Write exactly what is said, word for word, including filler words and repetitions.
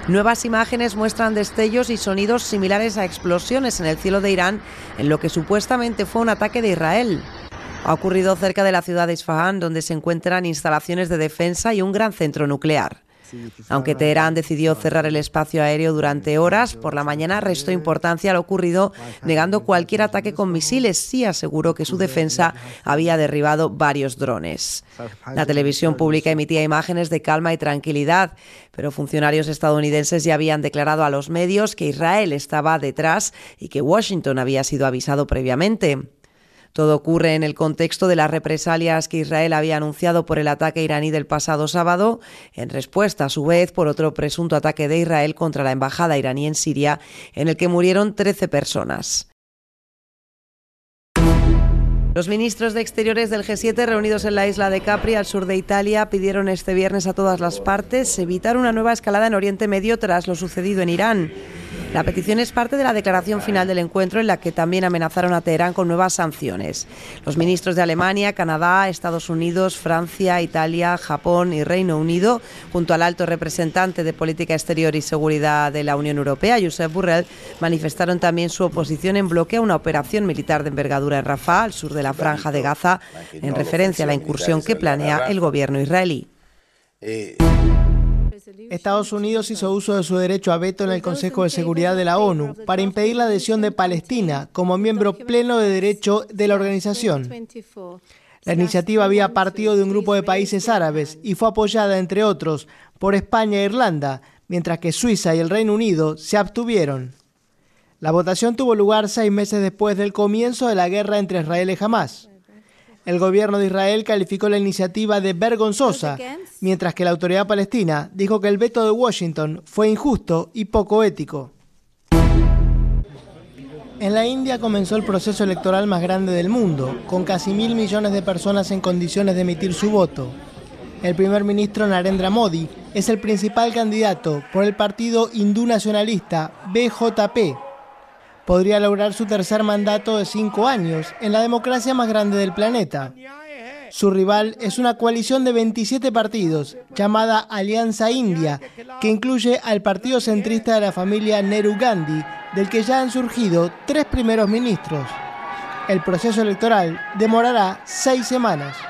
Nuevas imágenes muestran destellos y sonidos similares a explosiones en el cielo de Irán, en lo que supuestamente fue un ataque de Israel. Ha ocurrido cerca de la ciudad de Isfahán, donde se encuentran instalaciones de defensa y un gran centro nuclear. Aunque Teherán decidió cerrar el espacio aéreo durante horas, por la mañana restó importancia a lo ocurrido, negando cualquier ataque con misiles. Sí aseguró que su defensa había derribado varios drones. La televisión pública emitía imágenes de calma y tranquilidad, pero funcionarios estadounidenses ya habían declarado a los medios que Israel estaba detrás y que Washington había sido avisado previamente. Todo ocurre en el contexto de las represalias que Israel había anunciado por el ataque iraní del pasado sábado, en respuesta, a su vez, por otro presunto ataque de Israel contra la embajada iraní en Siria, en el que murieron trece personas. Los ministros de Exteriores del G siete, reunidos en la isla de Capri, al sur de Italia, pidieron este viernes a todas las partes evitar una nueva escalada en Oriente Medio tras lo sucedido en Irán. La petición es parte de la declaración final del encuentro, en la que también amenazaron a Teherán con nuevas sanciones. Los ministros de Alemania, Canadá, Estados Unidos, Francia, Italia, Japón y Reino Unido, junto al alto representante de Política Exterior y Seguridad de la Unión Europea, Josep Borrell, manifestaron también su oposición en bloque a una operación militar de envergadura en Rafah, al sur de la Franja de Gaza, en referencia a la incursión que planea el gobierno israelí. Estados Unidos hizo uso de su derecho a veto en el Consejo de Seguridad de la ONU para impedir la adhesión de Palestina como miembro pleno de derecho de la organización. La iniciativa había partido de un grupo de países árabes y fue apoyada, entre otros, por España e Irlanda, mientras que Suiza y el Reino Unido se abstuvieron. La votación tuvo lugar seis meses después del comienzo de la guerra entre Israel y Hamás. El gobierno de Israel calificó la iniciativa de vergonzosa, mientras que la autoridad palestina dijo que el veto de Washington fue injusto y poco ético. En la India comenzó el proceso electoral más grande del mundo, con casi mil millones de personas en condiciones de emitir su voto. El primer ministro Narendra Modi es el principal candidato por el partido hindú nacionalista B J P. Podría lograr su tercer mandato de cinco años en la democracia más grande del planeta. Su rival es una coalición de veintisiete partidos llamada Alianza India, que incluye al partido centrista de la familia Nehru-Gandhi, del que ya han surgido tres primeros ministros. El proceso electoral demorará seis semanas.